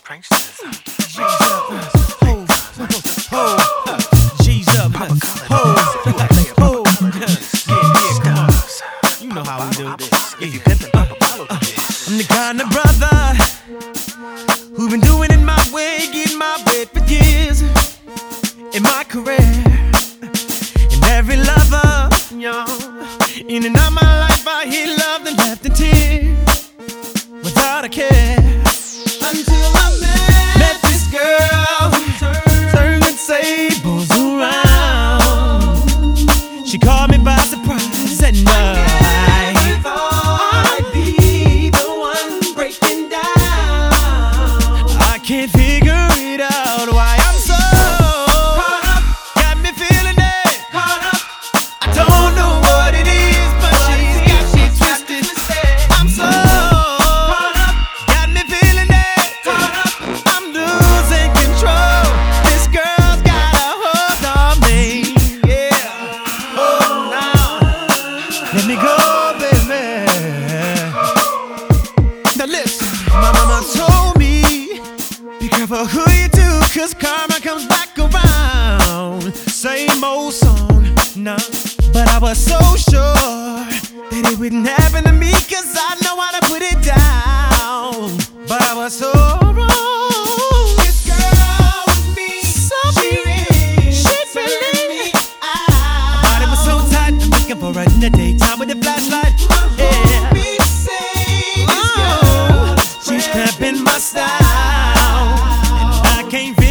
pranksters. G's up, ho, yeah, come on. You know how we do this. If you pimpin', follow this. I'm the kind of brother who been doing it my way, getting my way for years in my career. And every lover, y'all, in and out my life, I hear love and left in tears without a care. Until I met this girl, turning tables around. She caught me by surprise and I thought I'd be the one breaking down. I can't figure it out why I'm so caught up. Got me feeling it. Caught up. I don't know what it is, but she's got me twisted. I'm so caught up. Got me feeling it. Caught up. I'm losing control. This girl's got a hold on me. Yeah. Oh, now let me go, baby. Now listen, my mama told me, be careful who you do, 'cause karma comes back around. Same old song, nah. But I was so sure that it wouldn't happen to me, 'cause I know how to put it down. But I was so wrong. This girl with me, so she really my body was so tight, I'm looking for her in the daytime with a flashlight. Yeah. She's cramping my style, and I can't